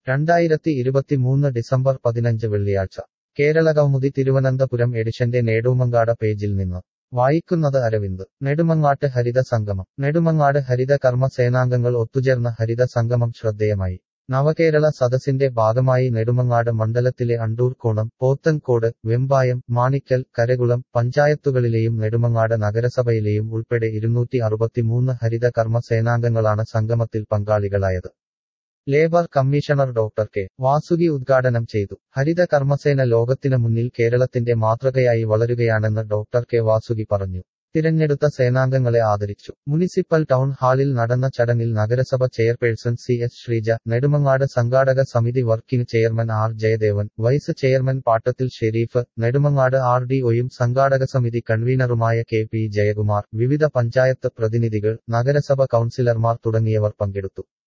2023 December 15 വെള്ളിയാഴ്ച കേരളകൗമുദി തിരുവനന്തപുരം എഡിഷന്റെ നെടുമങ്ങാട് പേജിൽ നിന്ന് വായിക്കുന്നത് അരവിന്ദ്. നെടുമങ്ങാട്ട് ഹരിത സംഗമം. നെടുമങ്ങാട് ഹരിത കർമ്മ സേനാംഗങ്ങൾ ഒത്തുചേർന്ന ഹരിത സംഗമം ശ്രദ്ധേയമായി. നവകേരള സദസ്സിന്റെ ഭാഗമായി നെടുമങ്ങാട് മണ്ഡലത്തിലെ അണ്ടൂർക്കോണം, പോത്തൻകോട്, വെമ്പായം, മാണിക്കൽ, കരകുളം പഞ്ചായത്തുകളിലെയും നെടുമങ്ങാട് നഗരസഭയിലെയും ഉൾപ്പെടെ 263 ഹരിത കർമ്മ സേനാംഗങ്ങളാണ് സംഗമത്തിൽ പങ്കാളികളായത്. Labour commissioner doctor K. Vasuki ഉദ്ഘാടനം ചെയ്തു. ഹരിത കർമ്മസേന ലോകത്തിന് മുന്നിൽ കേരളത്തിന്റെ മാതൃകയായി വളരുകയാണെന്ന് ഡോക്ടർ കെ. വാസുകി പറഞ്ഞു. തിരഞ്ഞെടുത്ത സേനാംഗങ്ങളെ ആദരിച്ചു. മുനിസിപ്പൽ ടൗൺ ഹാളിൽ നടന്ന ചടങ്ങിൽ നഗരസഭ ചെയർപേഴ്സൺ CS ശ്രീജ, നെടുമങ്ങാട് സംഘാടക സമിതി working chairman R Jayadevan, vice chairman Pattathil Shareef, Nedumangad RDOയും സംഘാടക സമിതി കൺവീനറുമായ KP ജയകുമാർ, വിവിധ പഞ്ചായത്ത് പ്രതിനിധികൾ, നഗരസഭ കൗൺസിലർമാർ തുടങ്ങിയവർ പങ്കെടുത്തു.